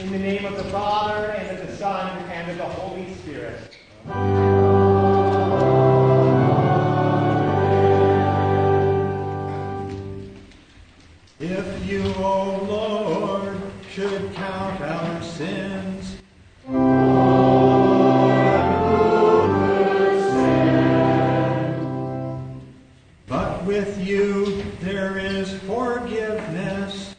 In the name of the Father, and of the Son, and of the Holy Spirit. If you, O Lord, should count our sins, but with you there is forgiveness.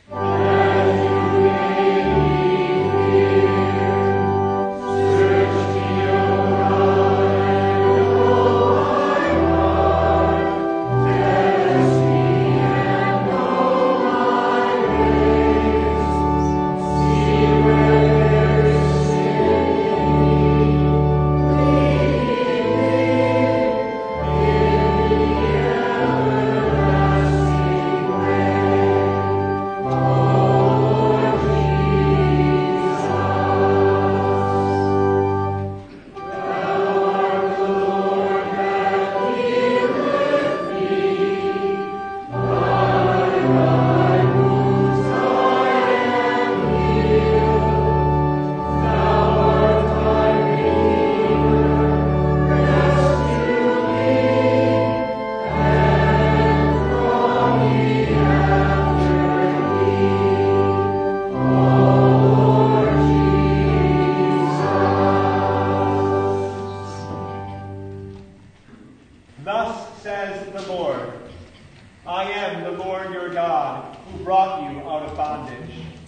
Thus says the Lord, I am the Lord your God, who brought you out of bondage.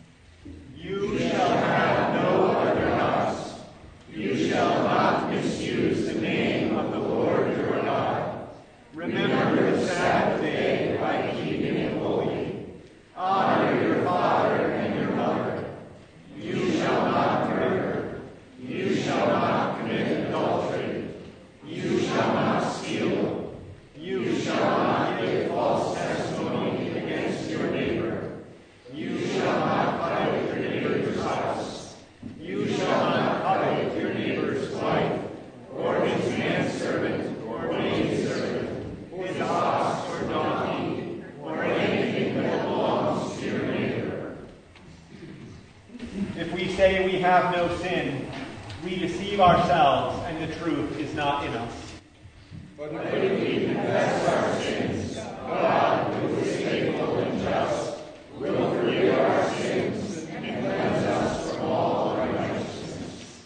You shall have no other gods. You shall not misuse the name of the Lord your God. Remember the Sabbath day by keeping it holy. Honor your father and your mother. You shall not murder. You shall not commit adultery. You shall not steal. You shall not give false testimony against your neighbor. You shall not covet your neighbor's house. You shall not covet your neighbor's wife, or his manservant, or maidservant, his ox or donkey, or anything that belongs to your neighbor. If we say we have no sin, we deceive ourselves, and the truth is not in us. But if we confess our sins, God, who is faithful and just, will forgive our sins and cleanse us from all unrighteousness.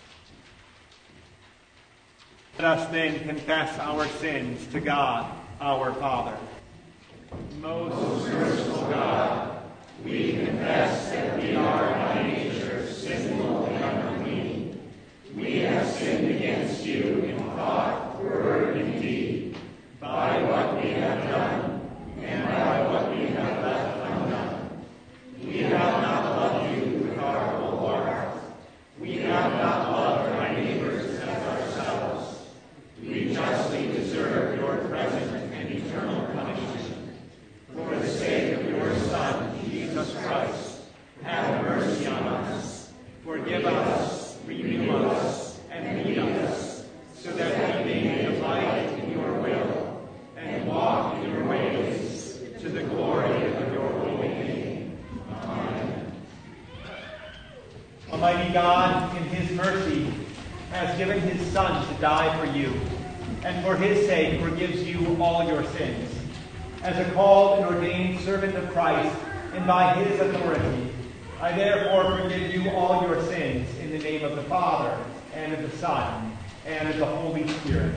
Let us then confess our sins to God, our Father. Most merciful God, we confess that we are by nature sinful and unclean. We have sinned against you in thought, word, and deed, by what we have done, and by what we have left undone. We have not loved you with our whole heart. We have not loved our neighbors as ourselves. We justly deserve your present and eternal punishment. For the sake of your Son, Jesus Christ, have mercy on us. Forgive us, renew us, and lead us, so that we may delight in your will and walk in your ways, to the glory of your holy name. Amen. Almighty God, in his mercy, has given his Son to die for you, and for his sake forgives you all your sins. As a called and ordained servant of Christ, and by his authority, I therefore forgive you all your sins in the name of the Father, and of the Son, and of the Holy Spirit.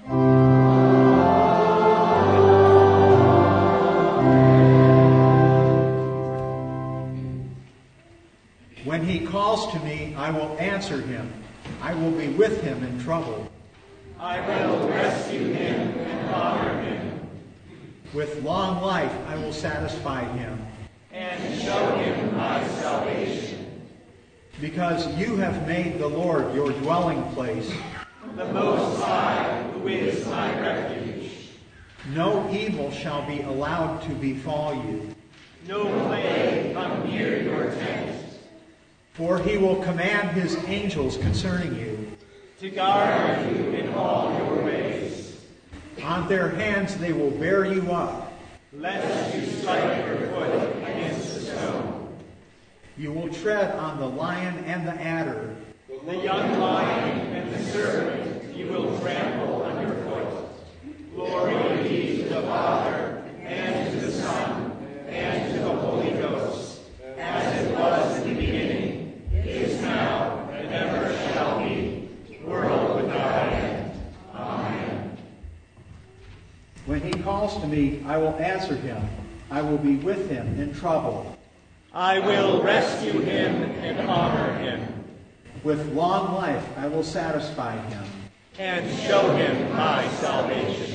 When he calls to me, I will answer him. I will be with him in trouble. I will rescue him and honor him, With long life I will satisfy him. and show him my salvation. Because you have made the Lord your dwelling place, The Most High, who is my refuge. no evil shall be allowed to befall you. No plague come near your tent. For he will command his angels concerning you. To guard you in all your ways. On their hands they will bear you up. Lest you strike your foot against a stone. You will tread on the lion and the adder. The young lion and the serpent you will trample underfoot. Glory be to the Father, and to the Son, and to the Holy Ghost, as it was in the beginning, is now, and ever shall be, world without end. Amen. When he calls to me, I will answer him. I will be with him in trouble. I will rescue him and honor him, With long life I will satisfy him. and show him my salvation.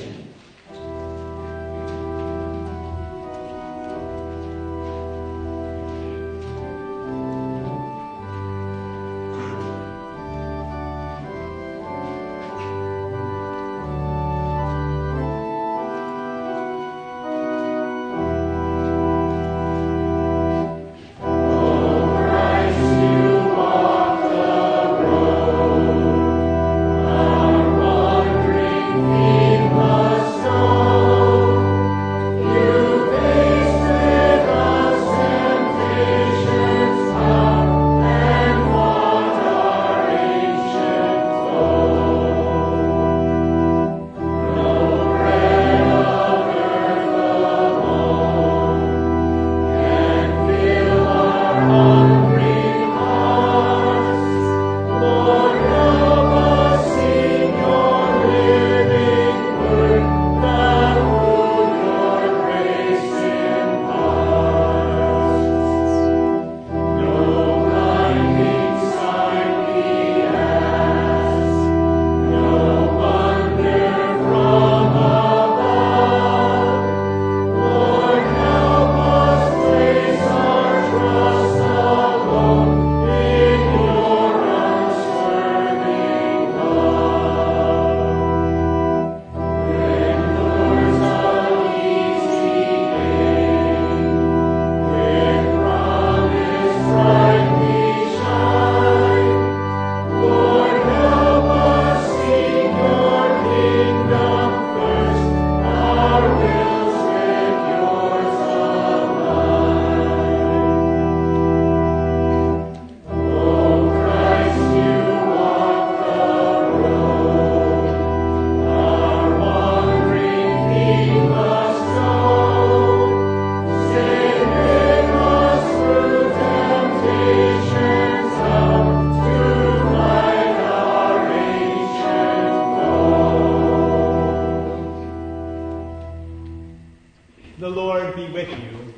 The Lord be with you.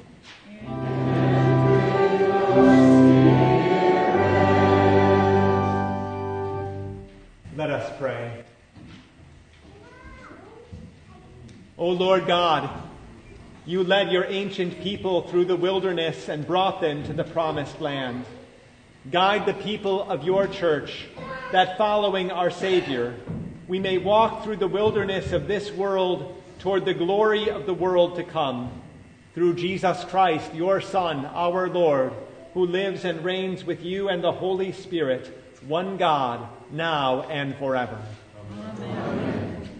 Let us pray. O Lord God, you led your ancient people through the wilderness and brought them to the promised land. Guide the people of your church, that following our Savior, we may walk through the wilderness of this world toward the glory of the world to come. Through Jesus Christ, your Son, our Lord, who lives and reigns with you and the Holy Spirit, one God, now and forever. Amen.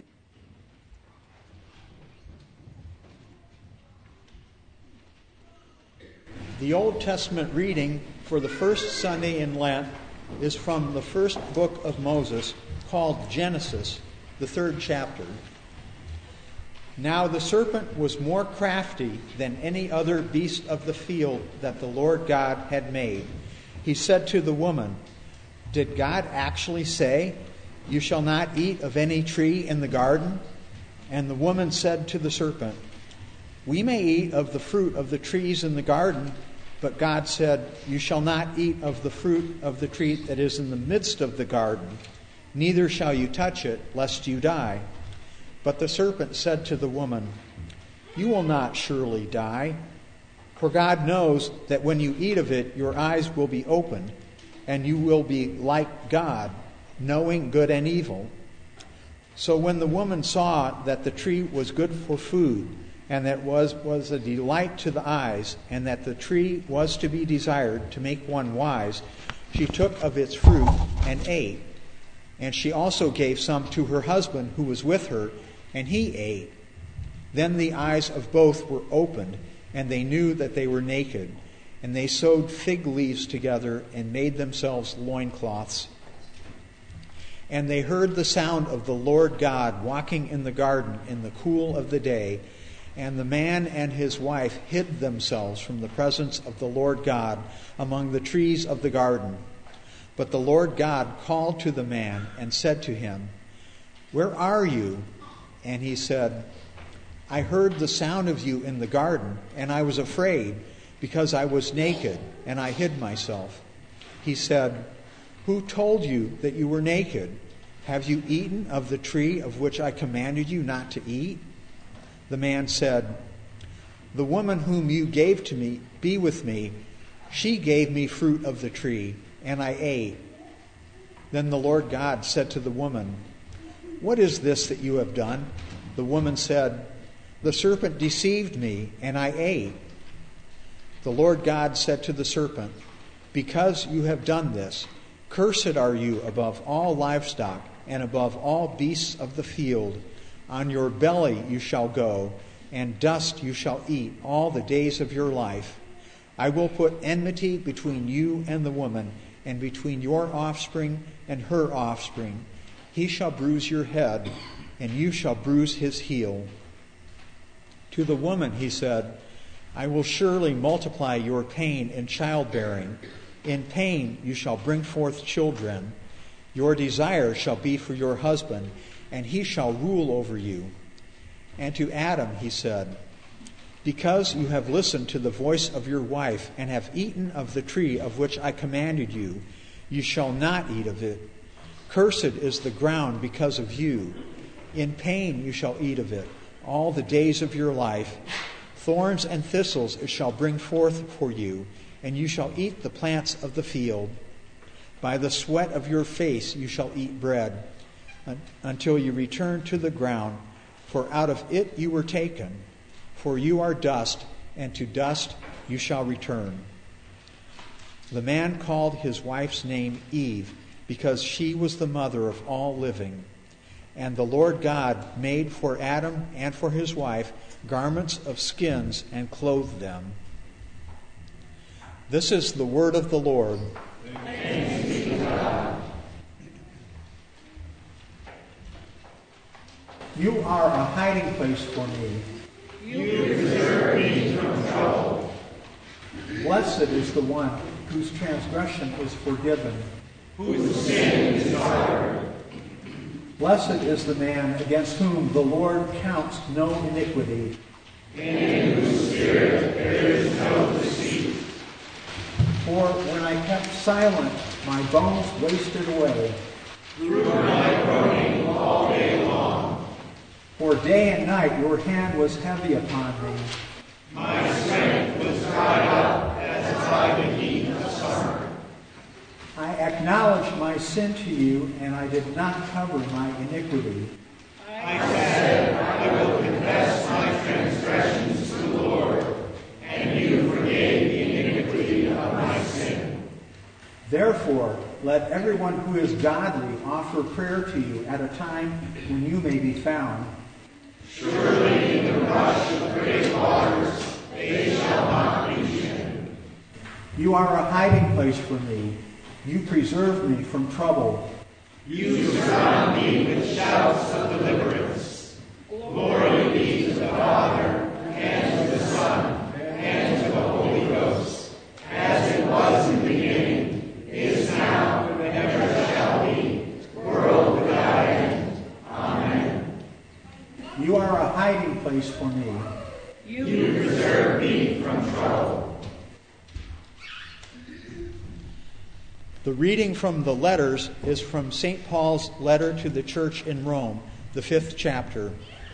The Old Testament reading for the first Sunday in Lent is from the first book of Moses, called Genesis, the 3rd chapter. Now the serpent was more crafty than any other beast of the field that the Lord God had made. He said to the woman, "Did God actually say, 'You shall not eat of any tree in the garden'?" And the woman said to the serpent, "We may eat of the fruit of the trees in the garden, but God said, 'You shall not eat of the fruit of the tree that is in the midst of the garden, neither shall you touch it, lest you die.' But the serpent said to the woman, 'You will not surely die, for God knows that when you eat of it, your eyes will be opened, and you will be like God, knowing good and evil.' So when the woman saw that the tree was good for food, and that was a delight to the eyes, and that the tree was to be desired to make one wise, she took of its fruit and ate. And she also gave some to her husband who was with her, and he ate. Then the eyes of both were opened, and they knew that they were naked. And they sewed fig leaves together and made themselves loincloths. And they heard the sound of the Lord God walking in the garden in the cool of the day. And the man and his wife hid themselves from the presence of the Lord God among the trees of the garden. But the Lord God called to the man and said to him, "Where are you?" And he said, "I heard the sound of you in the garden, and I was afraid, because I was naked, and I hid myself." He said, "Who told you that you were naked? Have you eaten of the tree of which I commanded you not to eat?" The man said, "The woman whom you gave to me be with me. She gave me fruit of the tree, and I ate." Then the Lord God said to the woman, "What is this that you have done?" The woman said, "The serpent deceived me, and I ate." The Lord God said to the serpent, "Because you have done this, cursed are you above all livestock and above all beasts of the field. On your belly you shall go, and dust you shall eat all the days of your life. I will put enmity between you and the woman, and between your offspring and her offspring. He shall bruise your head, and you shall bruise his heel." To the woman he said, "I will surely multiply your pain in childbearing. In pain you shall bring forth children. Your desire shall be for your husband, and he shall rule over you." And to Adam he said, "Because you have listened to the voice of your wife, and have eaten of the tree of which I commanded you, you shall not eat of it. Cursed is the ground because of you. In pain you shall eat of it all the days of your life. Thorns and thistles it shall bring forth for you, and you shall eat the plants of the field. By the sweat of your face you shall eat bread, until you return to the ground, for out of it you were taken. For you are dust, and to dust you shall return." The man called his wife's name Eve, because she was the mother of all living. And the Lord God made for Adam and for his wife garments of skins and clothed them. This is the word of the Lord. Thanks be to God. You are a hiding place for me. You preserve me from trouble. Blessed is the one whose transgression is forgiven, Whose sin is covered. Blessed is the man against whom the Lord counts no iniquity, and in whose spirit there is no deceit. For when I kept silent, my bones wasted away. Through my groaning all day long. For day and night your hand was heavy upon me. My strength was dried up as by the heat of summer. I acknowledged my sin to you, and I did not cover my iniquity. I said, I will confess my transgressions to the Lord, and you forgave the iniquity of my sin. Therefore, let everyone who is godly offer prayer to you at a time when you may be found. Surely in the rush of great waters they shall not reach him. You are a hiding place for me. You preserve me from trouble. You surround me with shouts of deliverance. Glory be to the Father, and to the Son, and to the Holy Ghost, as it was in the beginning, is now, and ever shall be, world without end. Amen. You are a hiding place for me. You preserve me from trouble. The reading from the letters is from St. Paul's letter to the church in Rome, the 5th chapter.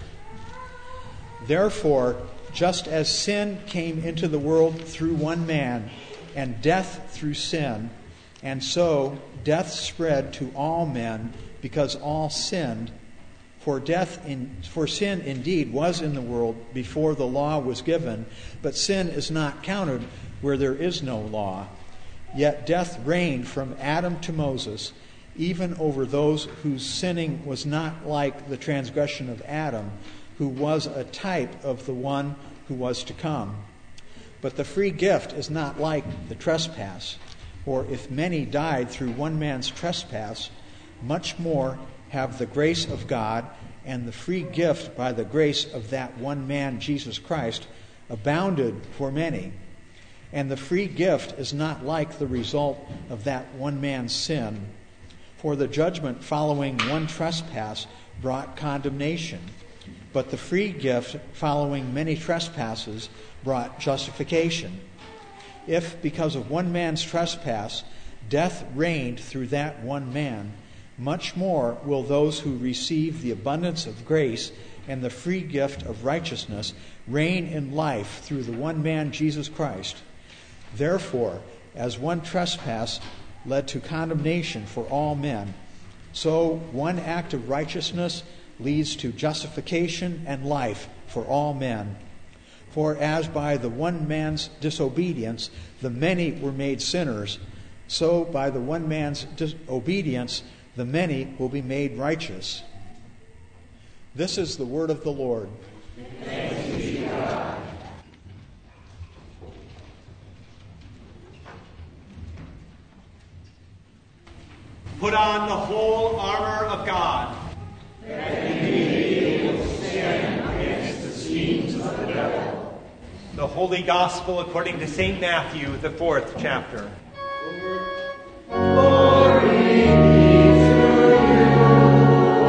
Therefore, just as sin came into the world through one man, and death through sin, and so death spread to all men because all sinned. For sin indeed was in the world before the law was given, but sin is not counted where there is no law. Yet death reigned from Adam to Moses, even over those whose sinning was not like the transgression of Adam, who was a type of the one who was to come. But the free gift is not like the trespass. For if many died through one man's trespass, much more have the grace of God and the free gift by the grace of that one man, Jesus Christ, abounded for many. And the free gift is not like the result of that one man's sin. For the judgment following one trespass brought condemnation, but the free gift following many trespasses brought justification. If, because of one man's trespass, death reigned through that one man, much more will those who receive the abundance of grace and the free gift of righteousness reign in life through the one man, Jesus Christ. Therefore, as one trespass led to condemnation for all men, so one act of righteousness leads to justification and life for all men. For as by the one man's disobedience the many were made sinners, so by the one man's disobedience the many will be made righteous. This is the word of the Lord. Thanks be to God. Put on the whole armor of God, that you may be able to stand against the schemes of the devil. The Holy Gospel according to St. Matthew, the 4th chapter. Glory be to you,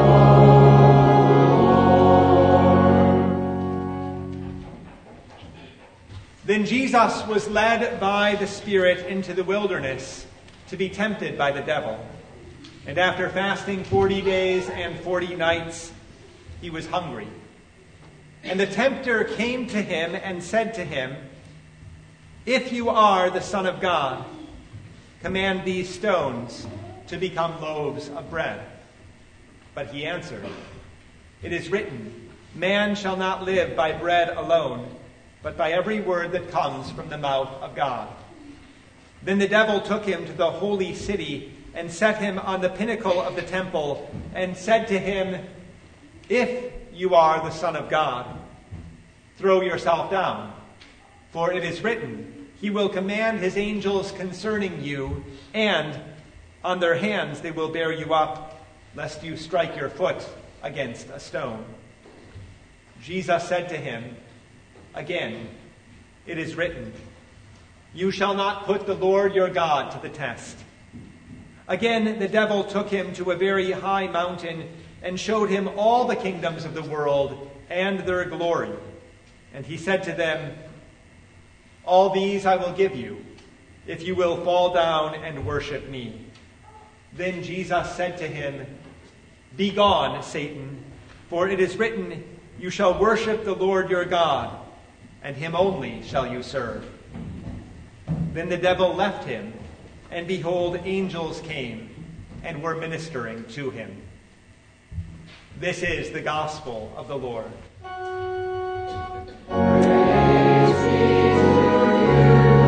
Lord. Then Jesus was led by the Spirit into the wilderness to be tempted by the devil. And after fasting 40 days and 40 nights, he was hungry. And the tempter came to him and said to him, "If you are the Son of God, command these stones to become loaves of bread." But he answered, "It is written, man shall not live by bread alone, but by every word that comes from the mouth of God." Then the devil took him to the holy city and set him on the pinnacle of the temple and said to him, "If you are the Son of God, throw yourself down. For it is written, he will command his angels concerning you, and on their hands they will bear you up, lest you strike your foot against a stone." Jesus said to him, "Again, it is written, you shall not put the Lord your God to the test." Again, the devil took him to a very high mountain and showed him all the kingdoms of the world and their glory. And he said to them, "All these I will give you, if you will fall down and worship me." Then Jesus said to him, "Begone, Satan, for it is written, you shall worship the Lord your God, and him only shall you serve." Then the devil left him, and behold, angels came and were ministering to him. This is the gospel of the Lord. Praise be to you,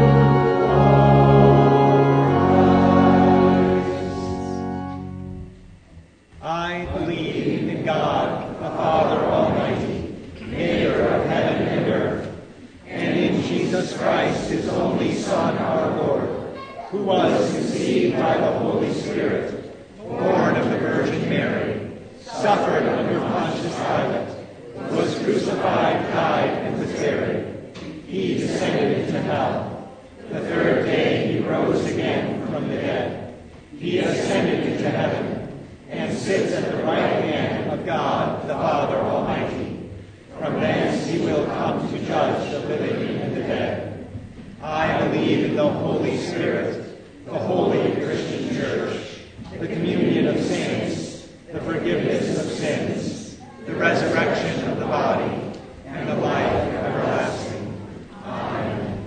Christ. I believe in God, the Father Almighty, maker of heaven and earth, and in Jesus Christ, his only Son, our Lord, who was conceived by the Holy Spirit, born of the Virgin Mary, suffered under Pontius Pilate, was crucified, died, and was buried. He descended into hell. The third day he rose again from the dead. He ascended into heaven and sits at the right hand of God, the Father Almighty. From thence he will come to judge the living and the dead. I believe in the Holy Spirit, the holy Christian Church, the communion of saints, the forgiveness of sins, the resurrection of the body, and the life everlasting. Amen.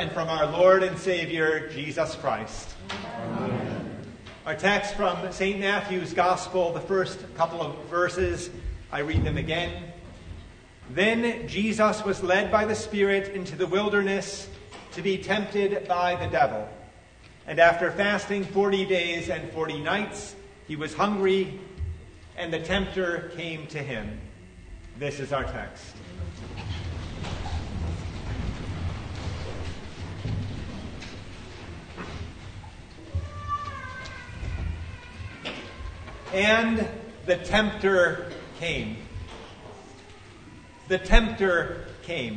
and from our Lord and Savior, Jesus Christ. Amen. Our text from St. Matthew's Gospel, the first couple of verses, I read them again. Then Jesus was led by the Spirit into the wilderness to be tempted by the devil. And after fasting 40 days and 40 nights, he was hungry, and the tempter came to him. This is our text. And the tempter came. The tempter came.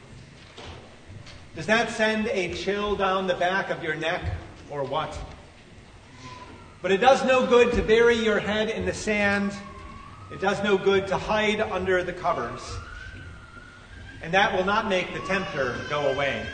Does that send a chill down the back of your neck, or what? But it does no good to bury your head in the sand. It does no good to hide under the covers. And that will not make the tempter go away.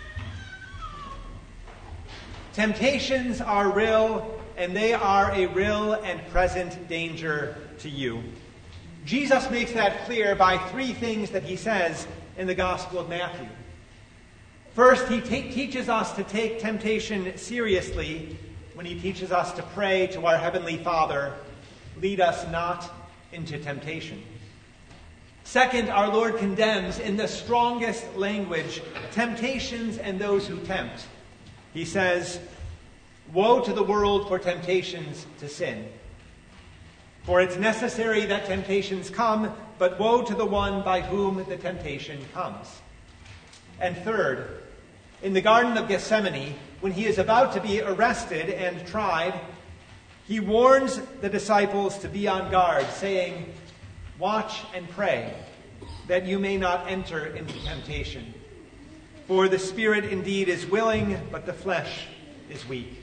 Temptations are real, and they are a real and present danger to you. Jesus makes that clear by three things that he says in the Gospel of Matthew. First, he teaches us to take temptation seriously when he teaches us to pray to our Heavenly Father, lead us not into temptation. Second, our Lord condemns in the strongest language temptations and those who tempt. He says, "Woe to the world for temptations to sin. For it's necessary that temptations come, but woe to the one by whom the temptation comes." And third, in the Garden of Gethsemane, when he is about to be arrested and tried, he warns the disciples to be on guard, saying, "Watch and pray, that you may not enter into temptation. For the spirit indeed is willing, but the flesh is weak."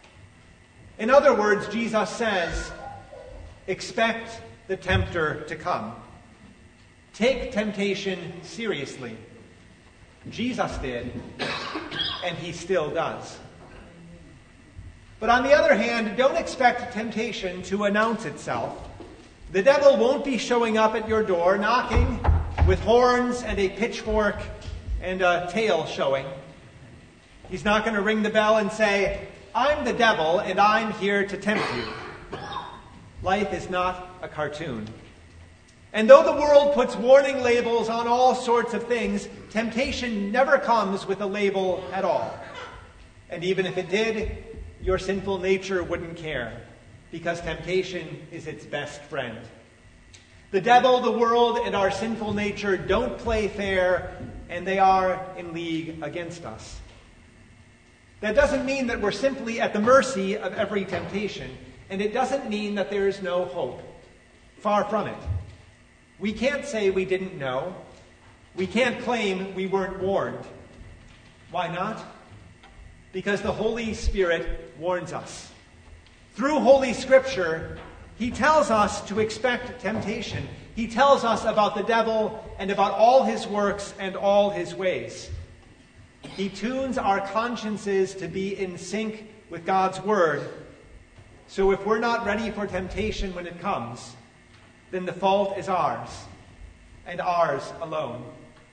In other words, Jesus says, expect the tempter to come. Take temptation seriously. Jesus did, and he still does. But on the other hand, don't expect temptation to announce itself. The devil won't be showing up at your door, knocking with horns and a pitchfork and a tail showing. He's not going to ring the bell and say, "I'm the devil, and I'm here to tempt you." Life is not a cartoon. And though the world puts warning labels on all sorts of things, temptation never comes with a label at all. And even if it did, your sinful nature wouldn't care, because temptation is its best friend. The devil, the world, and our sinful nature don't play fair, and they are in league against us. That doesn't mean that we're simply at the mercy of every temptation, and it doesn't mean that there is no hope. Far from it. We can't say we didn't know. We can't claim we weren't warned. Why not? Because the Holy Spirit warns us. Through Holy Scripture, he tells us to expect temptation. He tells us about the devil and about all his works and all his ways. He tunes our consciences to be in sync with God's Word. So if we're not ready for temptation when it comes, then the fault is ours, and ours alone.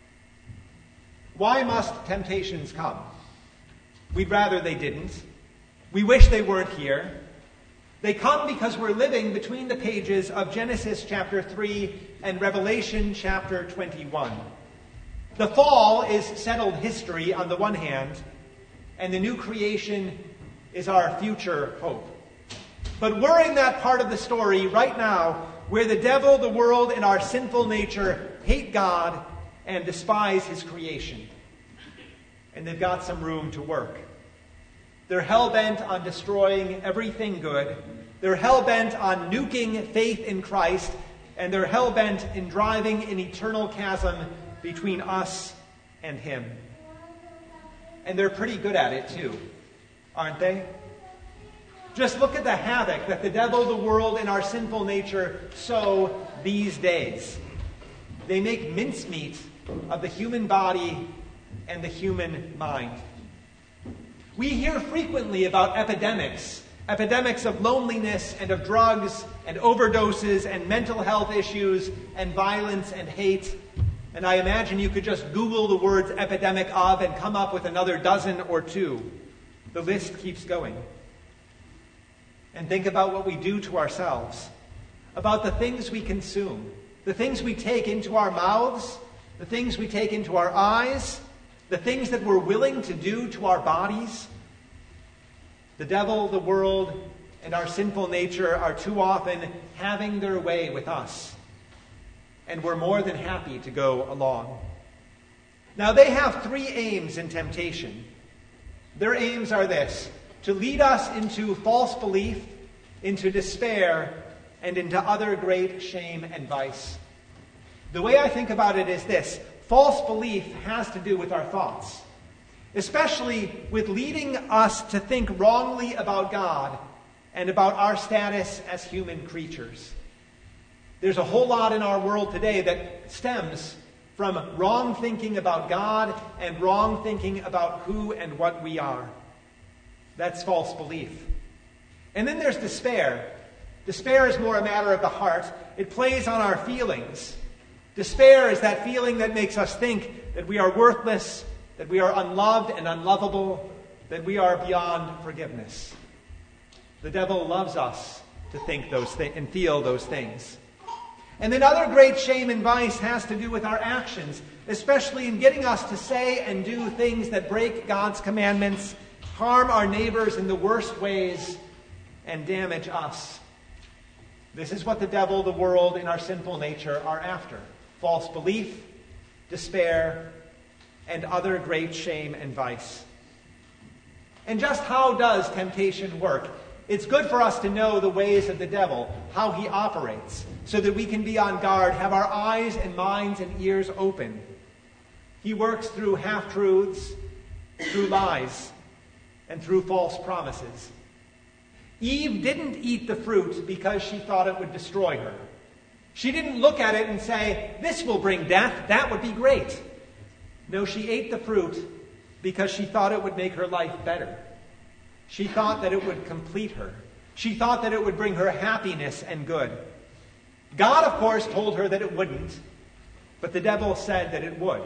Why must temptations come? We'd rather they didn't. We wish they weren't here. They come because we're living between the pages of Genesis chapter 3 and Revelation chapter 21. The fall is settled history on the one hand, and the new creation is our future hope. But we're in that part of the story right now where the devil, the world, and our sinful nature hate God and despise his creation. And they've got some room to work. They're hell-bent on destroying everything good. They're hell-bent on nuking faith in Christ. And they're hell-bent in driving an eternal chasm between us and him. And they're pretty good at it too, aren't they? Just look at the havoc that the devil, the world, and our sinful nature sow these days. They make mincemeat of the human body and the human mind. We hear frequently about epidemics of loneliness and of drugs and overdoses and mental health issues and violence and hate. And I imagine you could just Google the words epidemic of and come up with another dozen or two. The list keeps going. And think about what we do to ourselves, about the things we consume, the things we take into our mouths, the things we take into our eyes, the things that we're willing to do to our bodies. The devil, the world, and our sinful nature are too often having their way with us. And we're more than happy to go along. Now, they have three aims in temptation. Their aims are this: to lead us into false belief, into despair, and into other great shame and vice. The way I think about it is this: false belief has to do with our thoughts, especially with leading us to think wrongly about God and about our status as human creatures. There's a whole lot in our world today that stems from wrong thinking about God and wrong thinking about who and what we are. That's false belief. And then there's despair. Despair is more a matter of the heart. It plays on our feelings. Despair is that feeling that makes us think that we are worthless, that we are unloved and unlovable, that we are beyond forgiveness. The devil loves us to think those things and feel those things. And then other great shame and vice has to do with our actions, especially in getting us to say and do things that break God's commandments, harm our neighbors in the worst ways, and damage us. This is what the devil, the world, and our sinful nature are after: false belief, despair, and other great shame and vice. And just how does temptation work? It's good for us to know the ways of the devil, how he operates, so that we can be on guard, have our eyes and minds and ears open. He works through half-truths, through lies, and through false promises. Eve didn't eat the fruit because she thought it would destroy her. She didn't look at it and say, "This will bring death, that would be great." No, she ate the fruit because she thought it would make her life better. She thought that it would complete her. She thought that it would bring her happiness and good. God, of course, told her that it wouldn't, but the devil said that it would.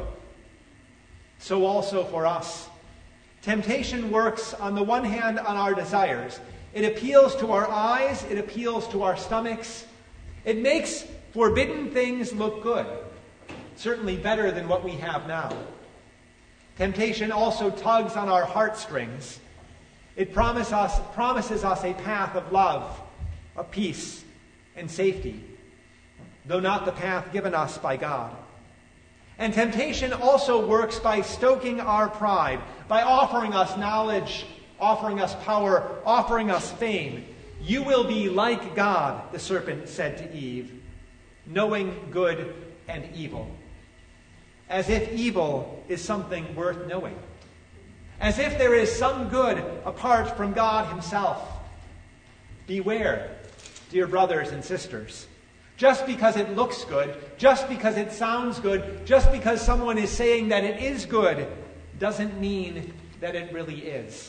So also for us. Temptation works, on the one hand, on our desires. It appeals to our eyes. It appeals to our stomachs. It makes forbidden things look good, certainly better than what we have now. Temptation also tugs on our heartstrings. It promises us a path of love, of peace, and safety, though not the path given us by God. And temptation also works by stoking our pride, by offering us knowledge, offering us power, offering us fame. "You will be like God," the serpent said to Eve, "knowing good and evil." As if evil is something worth knowing. As if there is some good apart from God himself. Beware, dear brothers and sisters. Just because it looks good, just because it sounds good, just because someone is saying that it is good, doesn't mean that it really is.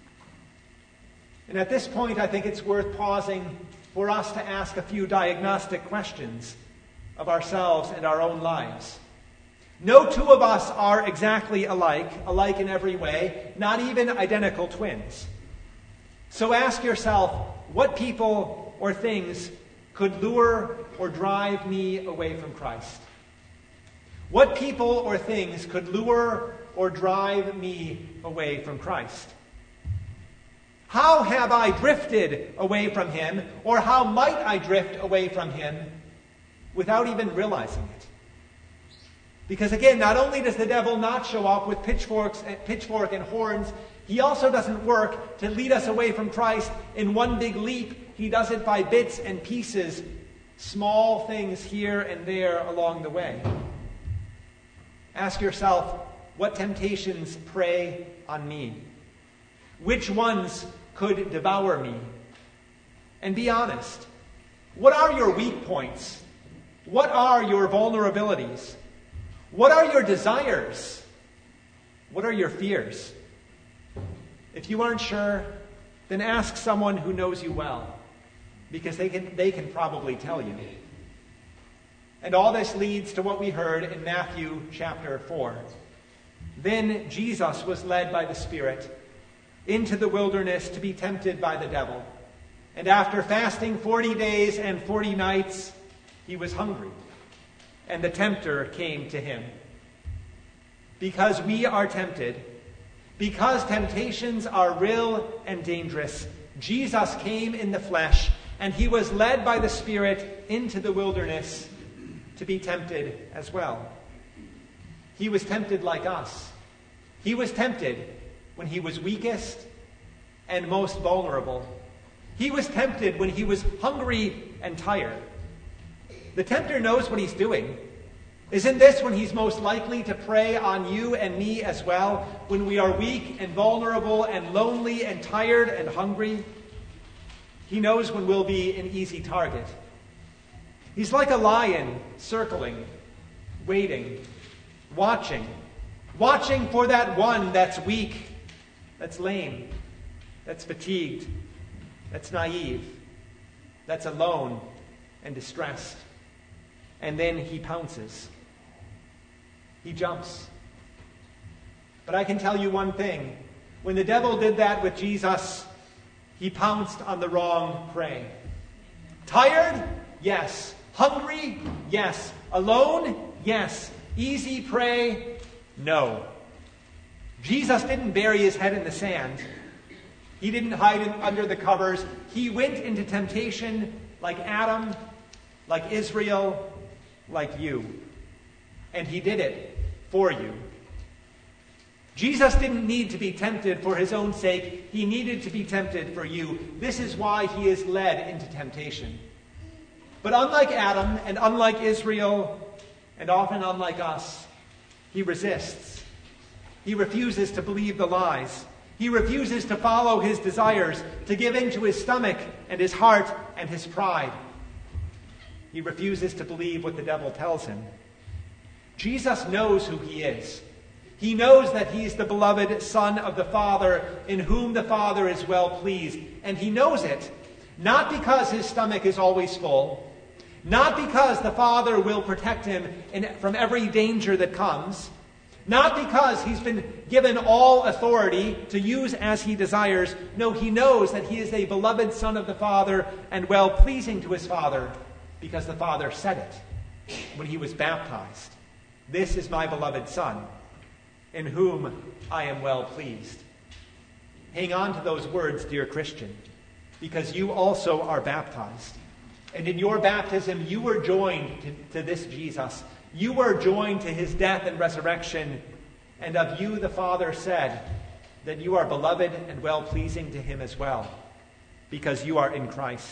And at this point, I think it's worth pausing for us to ask a few diagnostic questions of ourselves and our own lives. No two of us are exactly alike in every way, not even identical twins. So ask yourself, what people or things could lure or drive me away from Christ? What people or things could lure or drive me away from Christ? How have I drifted away from him, or how might I drift away from him without even realizing it? Because again, not only does the devil not show up with pitchfork and horns, he also doesn't work to lead us away from Christ in one big leap. He does it by bits and pieces, small things here and there along the way. Ask yourself, what temptations prey on me? Which ones could devour me? And be honest. What are your weak points? What are your vulnerabilities? What are your desires? What are your fears? If you aren't sure, then ask someone who knows you well, because they can probably tell you. And all this leads to what we heard in Matthew chapter 4. Then Jesus was led by the Spirit into the wilderness to be tempted by the devil. And after fasting 40 days and 40 nights, he was hungry. And the tempter came to him. Because we are tempted, because temptations are real and dangerous, Jesus came in the flesh, and he was led by the Spirit into the wilderness to be tempted as well. He was tempted like us. He was tempted when he was weakest and most vulnerable. He was tempted when he was hungry and tired. The tempter knows what he's doing. Isn't this when he's most likely to prey on you and me as well, when we are weak and vulnerable and lonely and tired and hungry? He knows when we'll be an easy target. He's like a lion circling, waiting, watching for that one that's weak, that's lame, that's fatigued, that's naive, that's alone and distressed. And then he pounces. He jumps. But I can tell you one thing. When the devil did that with Jesus, he pounced on the wrong prey. Tired? Yes. Hungry? Yes. Alone? Yes. Easy prey? No. Jesus didn't bury his head in the sand. He didn't hide under the covers. He went into temptation like Adam, like Israel, like you. And he did it for you. Jesus didn't need to be tempted for his own sake. He needed to be tempted for you. This is why he is led into temptation. But unlike Adam and unlike Israel, and often unlike us, he resists. He refuses to believe the lies. He refuses to follow his desires, to give in to his stomach and his heart and his pride. He refuses to believe what the devil tells him. Jesus knows who he is. He knows that he's the beloved Son of the Father, in whom the Father is well pleased. And he knows it, not because his stomach is always full, not because the Father will protect him from every danger that comes, not because he's been given all authority to use as he desires. No, he knows that he is a beloved Son of the Father and well-pleasing to his Father, because the Father said it when he was baptized. This is my beloved Son, in whom I am well pleased. Hang on to those words, dear Christian, because you also are baptized. And in your baptism, you were joined to this Jesus. You were joined to his death and resurrection. And of you the Father said that you are beloved and well-pleasing to him as well, because you are in Christ.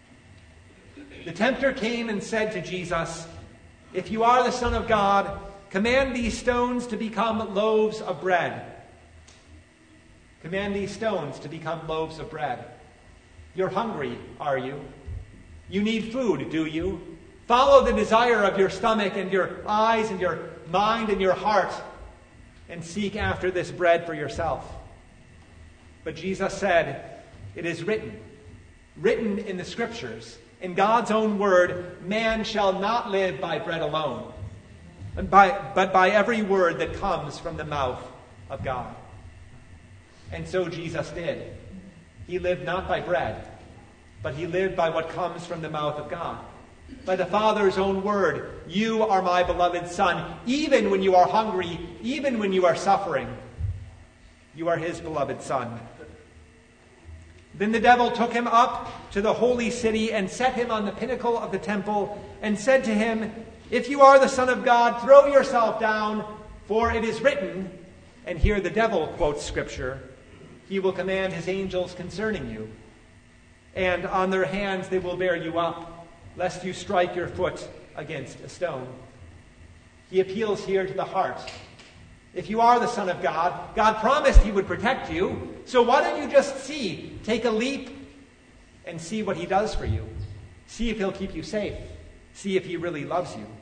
The tempter came and said to Jesus, "If you are the Son of God, command these stones to become loaves of bread." Command these stones to become loaves of bread. You're hungry, are you? You need food, do you? Follow the desire of your stomach and your eyes and your mind and your heart, and seek after this bread for yourself. But Jesus said, "It is written in the Scriptures, in God's own word, man shall not live by bread alone, but by every word that comes from the mouth of God." And so Jesus did. He lived not by bread, but he lived by what comes from the mouth of God. By the Father's own word, "You are my beloved Son." Even when you are hungry, even when you are suffering, you are his beloved Son. Then the devil took him up to the holy city and set him on the pinnacle of the temple and said to him, "If you are the Son of God, throw yourself down, for it is written," and here the devil quotes Scripture, "He will command his angels concerning you, and on their hands they will bear you up, lest you strike your foot against a stone." He appeals here to the heart. If you are the Son of God, God promised he would protect you. So why don't you just take a leap and see what he does for you? See if he'll keep you safe. See if he really loves you.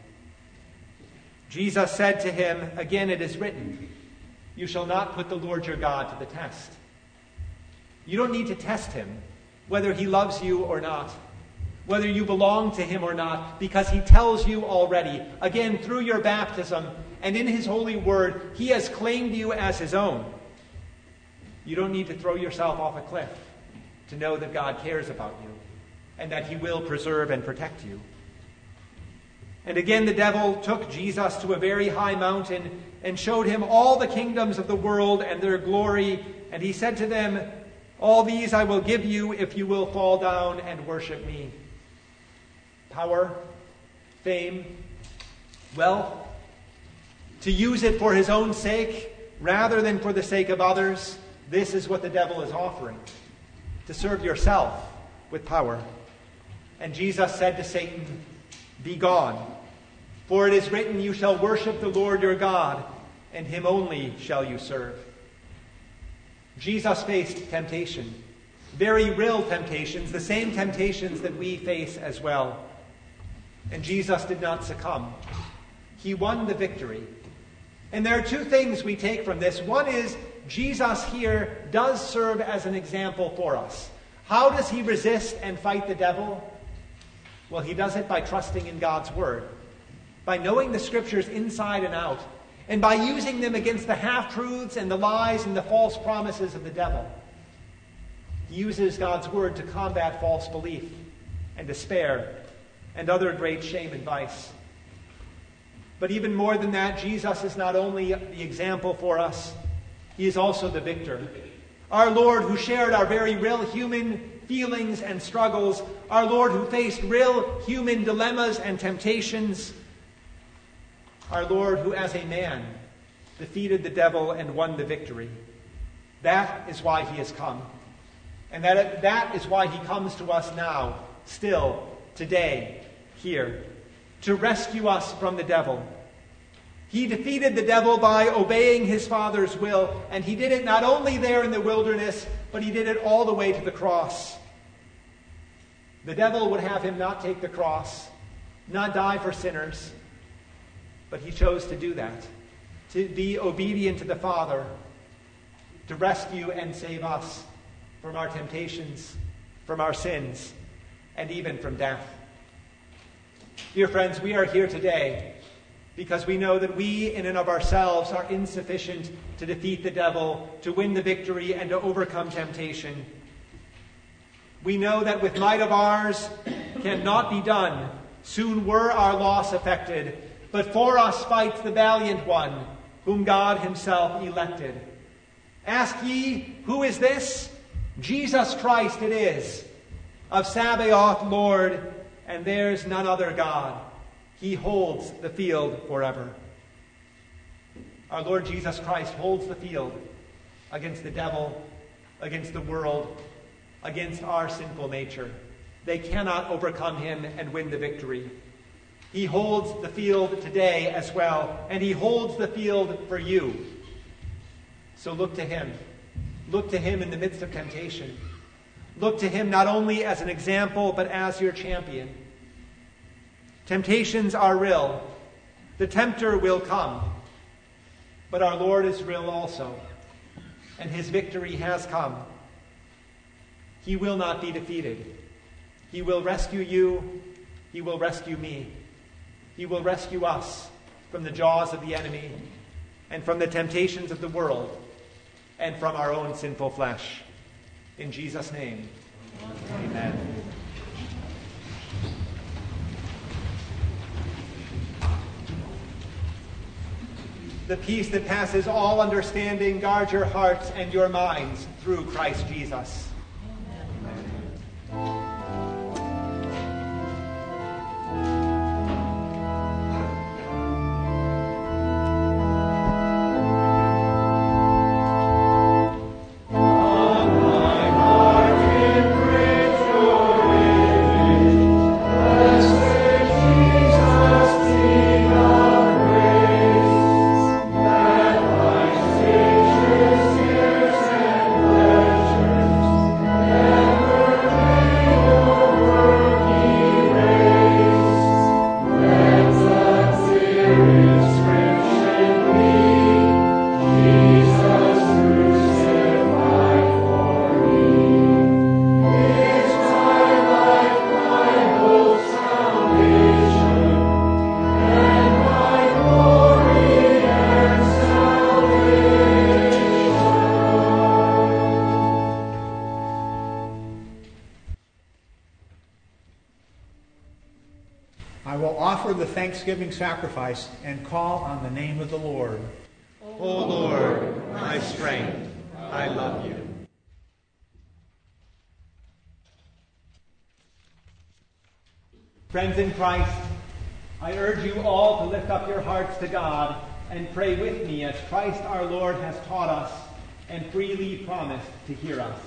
Jesus said to him, "Again it is written, you shall not put the Lord your God to the test." You don't need to test him, whether he loves you or not. whether you belong to him or not, because he tells you already, again, through your baptism and in his holy word, he has claimed you as his own. You don't need to throw yourself off a cliff to know that God cares about you and that he will preserve and protect you. And again, the devil took Jesus to a very high mountain and showed him all the kingdoms of the world and their glory. And he said to them, "All these I will give you if you will fall down and worship me." Power, fame, wealth, to use it for his own sake rather than for the sake of others, this is what the devil is offering. To serve yourself with power. And Jesus said to Satan, "Be gone, for it is written, you shall worship the Lord your God, and him only shall you serve." Jesus faced temptation, very real temptations, the same temptations that we face as well. And Jesus did not succumb. He won the victory. And there are two things we take from this. One is Jesus here does serve as an example for us. How does he resist and fight the devil? Well, he does it by trusting in God's word, by knowing the scriptures inside and out, and by using them against the half-truths and the lies and the false promises of the devil. He uses God's word to combat false belief and despair and other great shame and vice. But even more than that, Jesus is not only the example for us, he is also the victor. Our Lord, who shared our very real human feelings and struggles, our Lord who faced real human dilemmas and temptations, our Lord who as a man defeated the devil and won the victory. That is why he has come. And that is why he comes to us now, still, today, here, to rescue us from the devil. He defeated the devil by obeying his Father's will, and he did it not only there in the wilderness, but he did it all the way to the cross. The devil would have him not take the cross, not die for sinners, but he chose to do that, to be obedient to the Father, to rescue and save us from our temptations, from our sins, and even from death. Dear friends, we are here today because we know that we in and of ourselves are insufficient to defeat the devil, to win the victory, and to overcome temptation. We know that with might of ours cannot be done. Soon were our loss effected. But for us fights the valiant one, whom God himself elected. Ask ye, who is this? Jesus Christ it is, of Sabaoth Lord, and there's none other God. He holds the field forever. Our Lord Jesus Christ holds the field against the devil, against the world, against our sinful nature. They cannot overcome him and win the victory. He holds the field today as well, and he holds the field for you. So look to him. Look to him in the midst of temptation. Look to him not only as an example, but as your champion. Temptations are real. The tempter will come. But our Lord is real also, and his victory has come. He will not be defeated. He will rescue you. He will rescue me. He will rescue us from the jaws of the enemy and from the temptations of the world and from our own sinful flesh. In Jesus' name, amen. The peace that passes all understanding guard your hearts and your minds through Christ Jesus. Amen. I will offer the thanksgiving sacrifice and call on the name of the Lord. O Lord, my strength, I love you. Friends in Christ, I urge you all to lift up your hearts to God and pray with me as Christ our Lord has taught us and freely promised to hear us.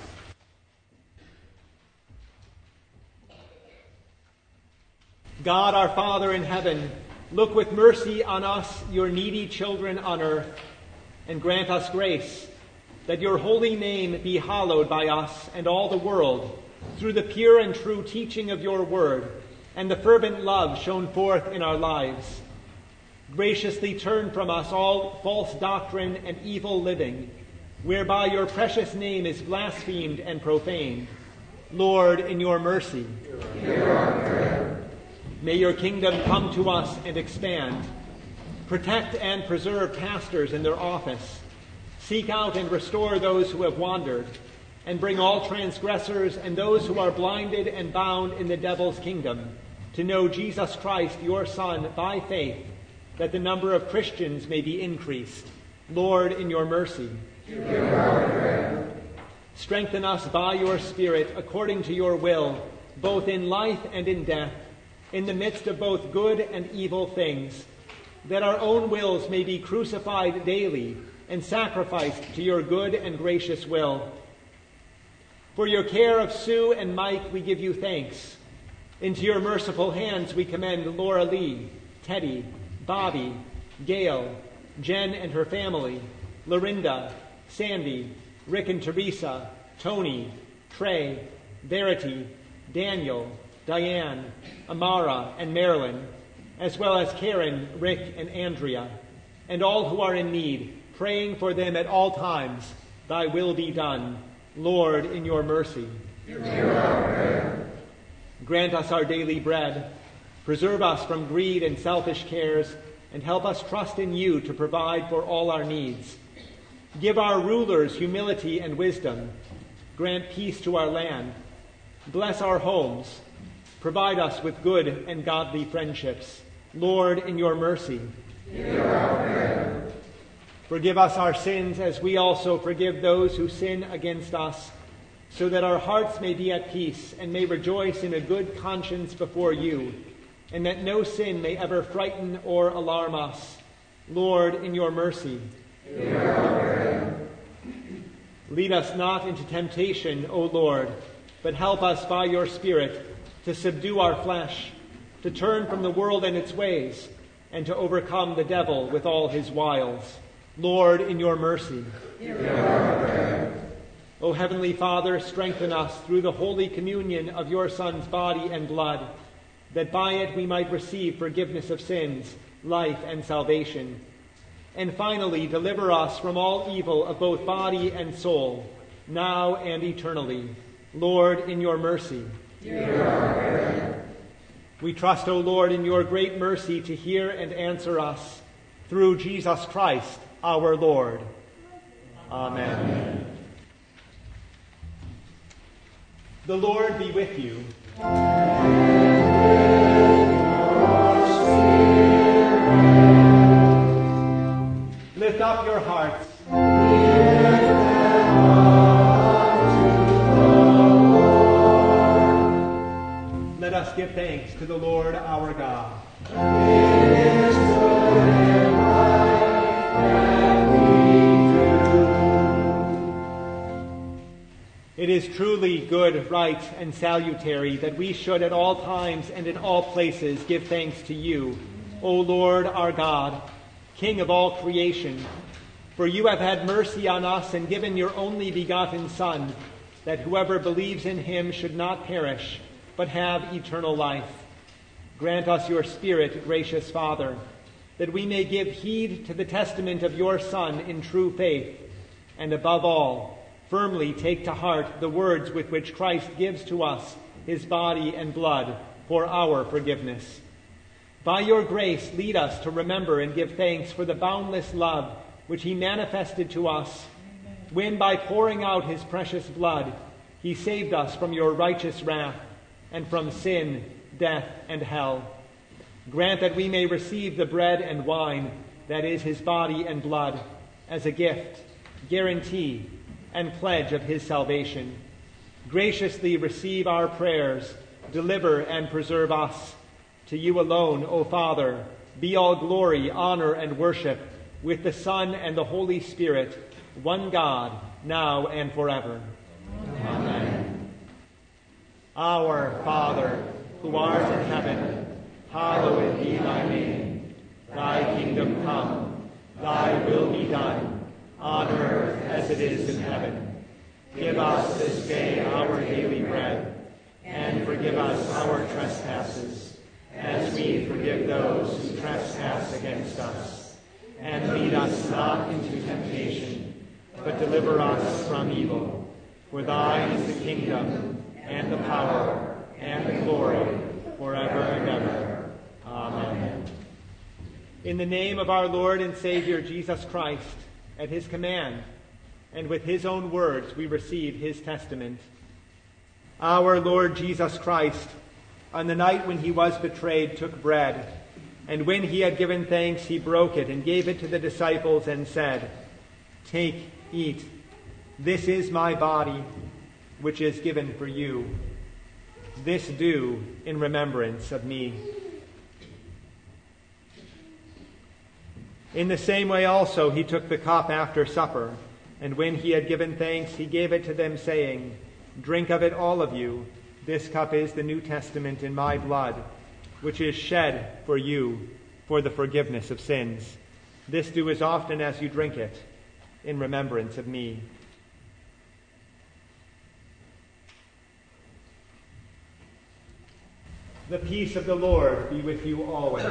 God our Father in heaven, look with mercy on us, your needy children on earth, and grant us grace, that your holy name be hallowed by us and all the world, through the pure and true teaching of your word, and the fervent love shown forth in our lives. Graciously turn from us all false doctrine and evil living, whereby your precious name is blasphemed and profaned. Lord, in your mercy, hear our prayer. May your kingdom come to us and expand. Protect and preserve pastors in their office. Seek out and restore those who have wandered, and bring all transgressors and those who are blinded and bound in the devil's kingdom to know Jesus Christ, your Son, by faith, that the number of Christians may be increased. Lord, in your mercy, hear our prayer. Strengthen us by your Spirit according to your will, both in life and in death, in the midst of both good and evil things, that our own wills may be crucified daily and sacrificed to your good and gracious will. For your care of Sue and Mike we give you thanks. Into your merciful hands we commend Laura Lee, Teddy, Bobby, Gail, Jen and her family, Lorinda, Sandy, Rick and Teresa, Tony, Trey, Verity, Daniel, Diane, Amara, and Marilyn, as well as Karen, Rick, and Andrea, and all who are in need, praying for them at all times. Thy will be done. Lord, in your mercy, hear our prayer. Grant us our daily bread. Preserve us from greed and selfish cares, and help us trust in you to provide for all our needs. Give our rulers humility and wisdom. Grant peace to our land. Bless our homes. Provide us with good and godly friendships. Lord, in your mercy, hear our prayer. Forgive us our sins as we also forgive those who sin against us, so that our hearts may be at peace and may rejoice in a good conscience before you, and that no sin may ever frighten or alarm us. Lord, in your mercy, hear our prayer. Lead us not into temptation, O Lord, but help us by your Spirit to subdue our flesh, to turn from the world and its ways, and to overcome the devil with all his wiles. Lord, in your mercy, hear our prayer. O Heavenly Father, strengthen us through the holy communion of your Son's body and blood, that by it we might receive forgiveness of sins, life, and salvation. And finally, deliver us from all evil of both body and soul, now and eternally. Lord, in your mercy, hear our prayer. We trust, O Lord, in your great mercy to hear and answer us, through Jesus Christ, our Lord. Amen. Amen. The Lord be with you. Lift up your hearts. Let us give thanks to the Lord our God. It is truly good, right, and salutary that we should at all times and in all places give thanks to you, O Lord our God, King of all creation. For you have had mercy on us and given your only begotten Son, that whoever believes in him should not perish, but have eternal life. Grant us your Spirit, gracious Father, that we may give heed to the testament of your Son in true faith, and above all, firmly take to heart the words with which Christ gives to us his body and blood for our forgiveness. By your grace, lead us to remember and give thanks for the boundless love which he manifested to us when, by pouring out his precious blood, he saved us from your righteous wrath and from sin, death, and hell. Grant that we may receive the bread and wine that is his body and blood as a gift, guarantee, and pledge of his salvation. Graciously receive our prayers, deliver and preserve us. To you alone, O Father, be all glory, honor, and worship, with the Son and the Holy Spirit, one God, now and forever. Amen. Our Father, who art in heaven, hallowed be thy name. Thy kingdom come, thy will be done, on earth as it is in heaven. Give us this day our daily bread, and forgive us our trespasses, as we forgive those who trespass against us. And lead us not into temptation, but deliver us from evil. For thine is the kingdom, and the power, and the glory, forever and ever. Amen. In the name of our Lord and Savior Jesus Christ, at his command, and with his own words, we receive his testament. Our Lord Jesus Christ, on the night when he was betrayed, took bread, and when he had given thanks, he broke it and gave it to the disciples and said, "Take, eat. This is my body, which is given for you. This do in remembrance of me." In the same way also he took the cup after supper, and when he had given thanks, he gave it to them, saying, "Drink of it, all of you. This cup is the New Testament in my blood, which is shed for you for the forgiveness of sins. This do as often as you drink it in remembrance of me." The peace of the Lord be with you always.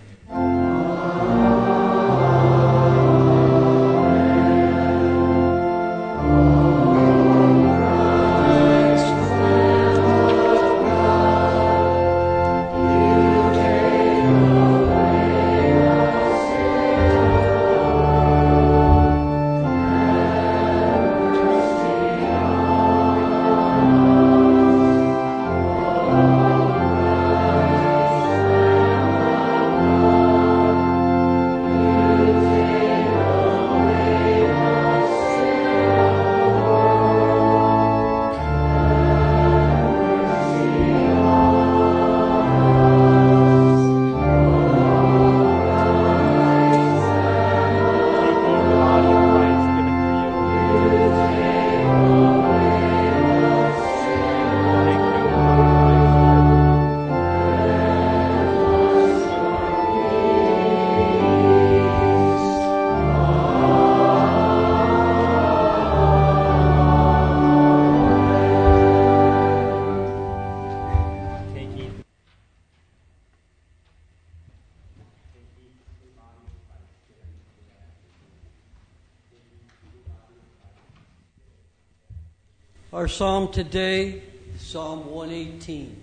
Our psalm today, Psalm 118.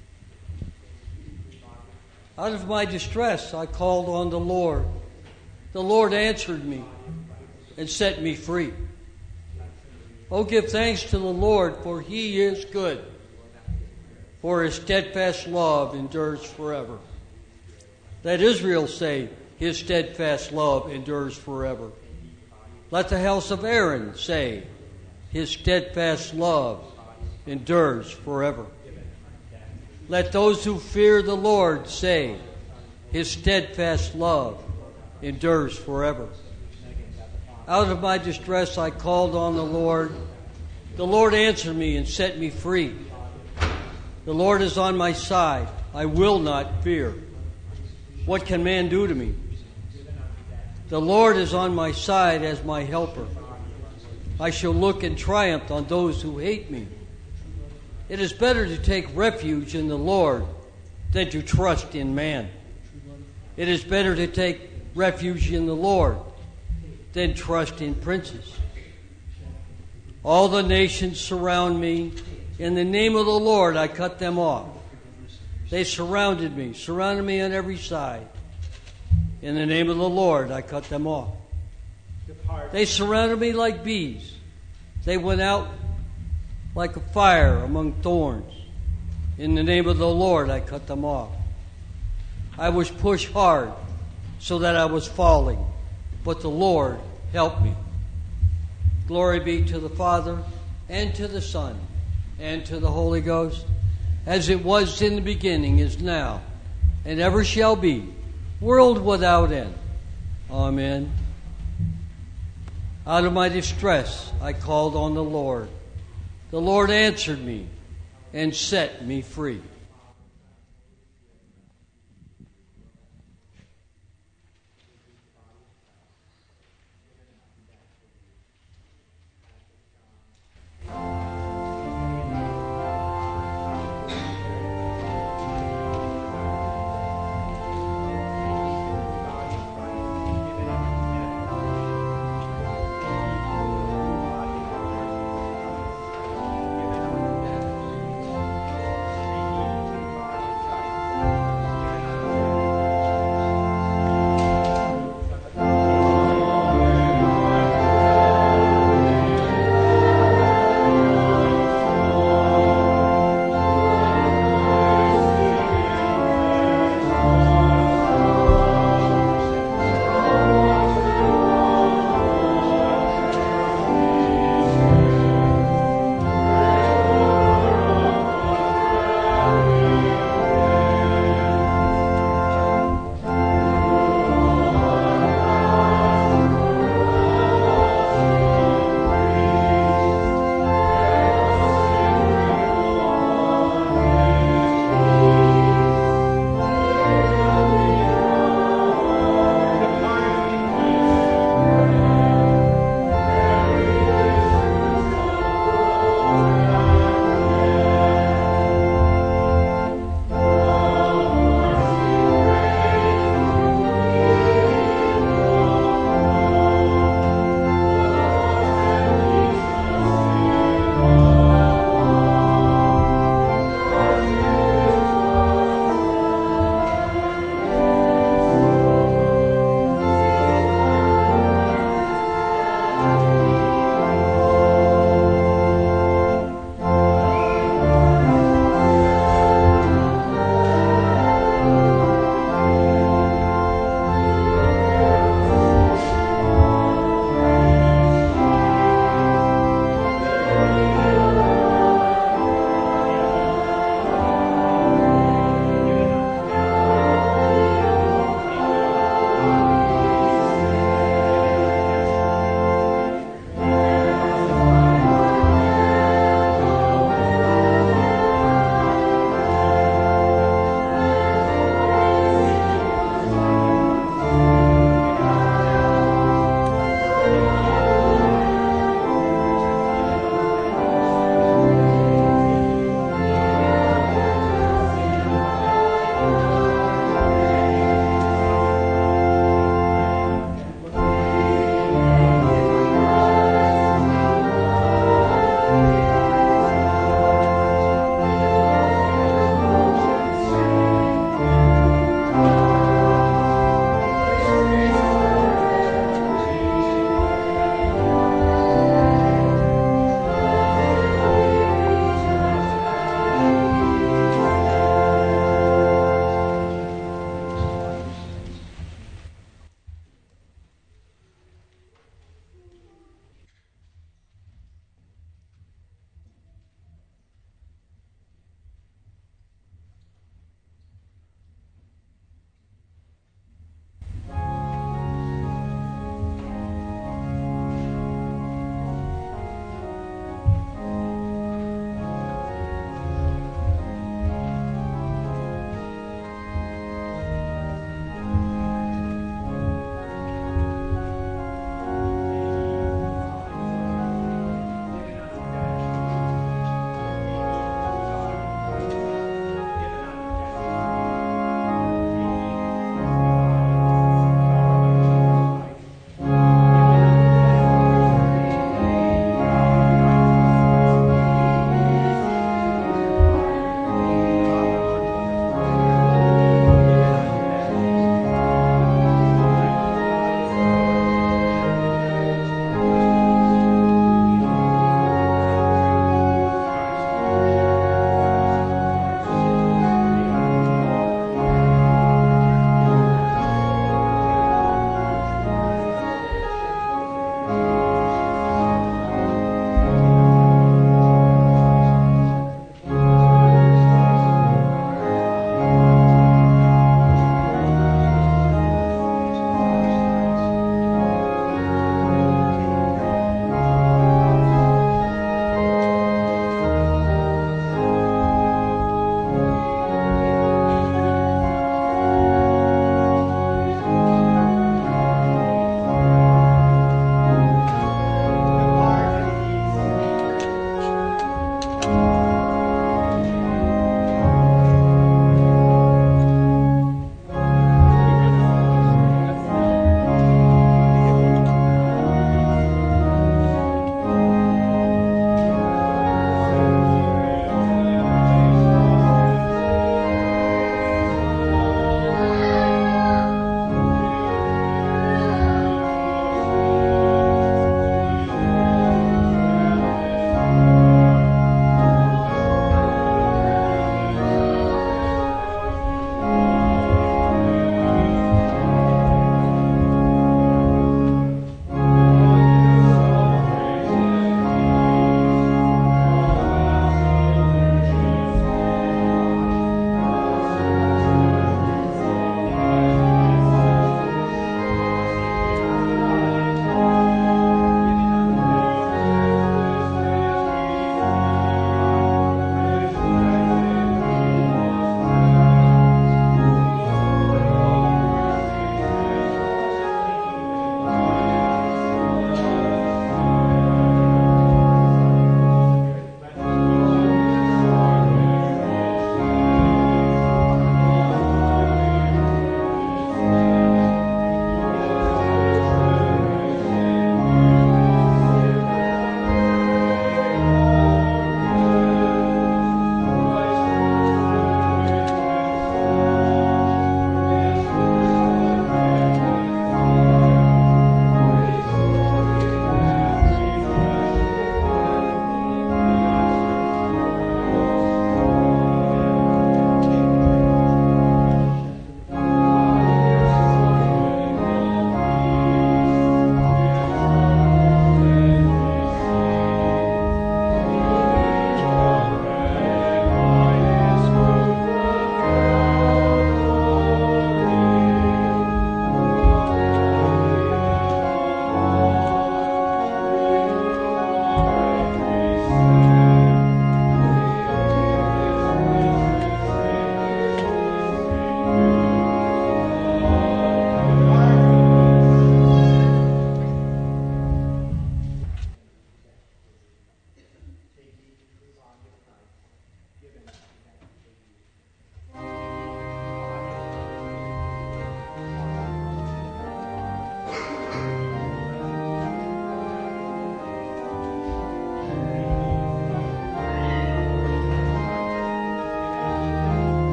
Out of my distress I called on the Lord. The Lord answered me and set me free. Oh, give thanks to the Lord, for he is good, for his steadfast love endures forever. Let Israel say, his steadfast love endures forever. Let the house of Aaron say, his steadfast love endures forever. Let those who fear the Lord say, his steadfast love endures forever. Out of my distress I called on the Lord. The Lord answered me and set me free. The Lord is on my side. I will not fear. What can man do to me? The Lord is on my side as my helper. I shall look in triumph on those who hate me. It is better to take refuge in the Lord than to trust in man. It is better to take refuge in the Lord than trust in princes. All the nations surround me. In the name of the Lord I cut them off. They surrounded me on every side. In the name of the Lord I cut them off. They surrounded me like bees. They went out like a fire among thorns. In the name of the Lord I cut them off. I was pushed hard so that I was falling, but the Lord helped me. Glory be to the Father, and to the Son, and to the Holy Ghost, as it was in the beginning, is now, and ever shall be, world without end. Amen. Out of my distress I called on the Lord. The Lord answered me and set me free.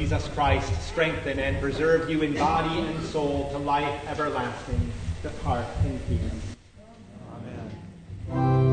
Jesus Christ strengthen and preserve you in body and soul to life everlasting. Depart in peace. Amen.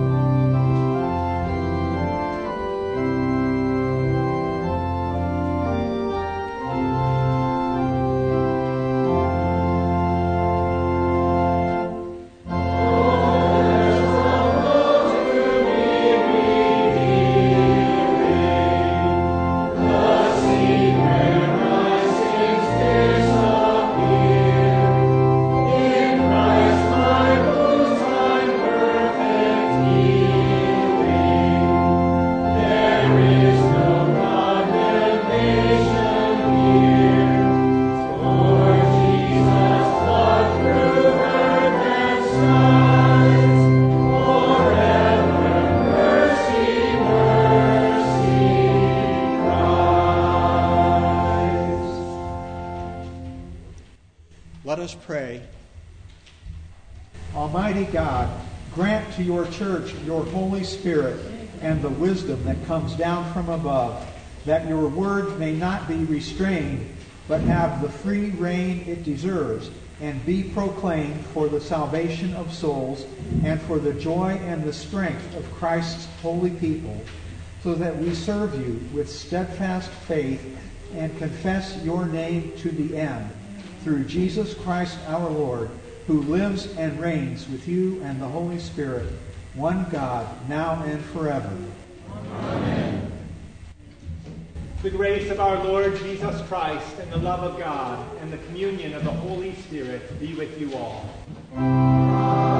Let us pray. Almighty God, grant to your church your Holy Spirit and the wisdom that comes down from above, that your word may not be restrained, but have the free rein it deserves, and be proclaimed for the salvation of souls and for the joy and the strength of Christ's holy people, so that we serve you with steadfast faith and confess your name to the end. Through Jesus Christ our Lord, who lives and reigns with you and the Holy Spirit, one God, now and forever. Amen. The grace of our Lord Jesus Christ and the love of God and the communion of the Holy Spirit be with you all.